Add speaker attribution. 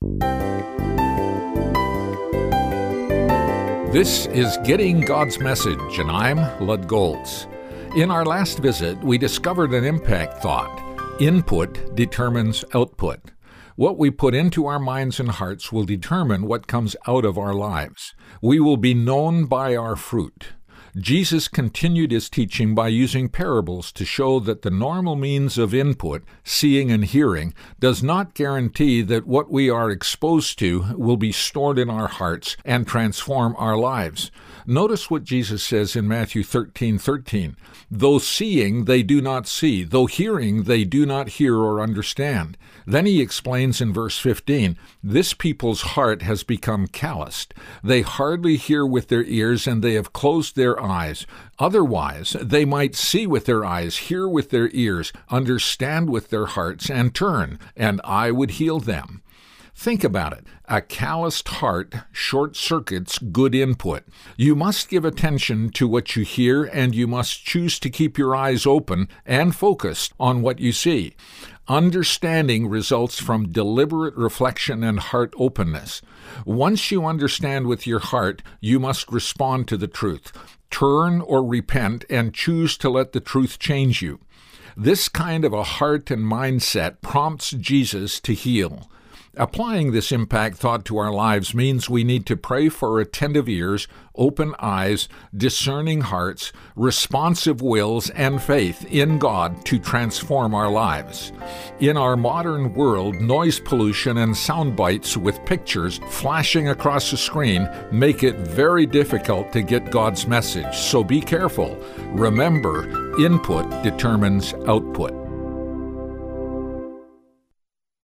Speaker 1: This is Getting God's Message, and I'm Lud Golds. In our last visit, we discovered an impact thought. Input determines output. What we put into our minds and hearts will determine what comes out of our lives. We will be known by our fruit. Jesus continued his teaching by using parables to show that the normal means of input, seeing and hearing, does not guarantee that what we are exposed to will be stored in our hearts and transform our lives. Notice what Jesus says in Matthew 13:13. Though seeing, they do not see. Though hearing, they do not hear or understand. Then he explains in verse 15, this people's heart has become calloused. They hardly hear with their ears, and they have closed their eyes. Otherwise, they might see with their eyes, hear with their ears, understand with their hearts, and turn, and I would heal them. Think about it. A calloused heart short-circuits good input. You must give attention to what you hear, and you must choose to keep your eyes open and focused on what you see. Understanding results from deliberate reflection and heart openness. Once you understand with your heart, you must respond to the truth. Turn or repent and choose to let the truth change you. This kind of a heart and mindset prompts Jesus to heal. Applying this impact thought to our lives means we need to pray for attentive ears, open eyes, discerning hearts, responsive wills, and faith in God to transform our lives. In our modern world, noise pollution and sound bites with pictures flashing across the screen make it very difficult to get God's message, so be careful. Remember, input determines output.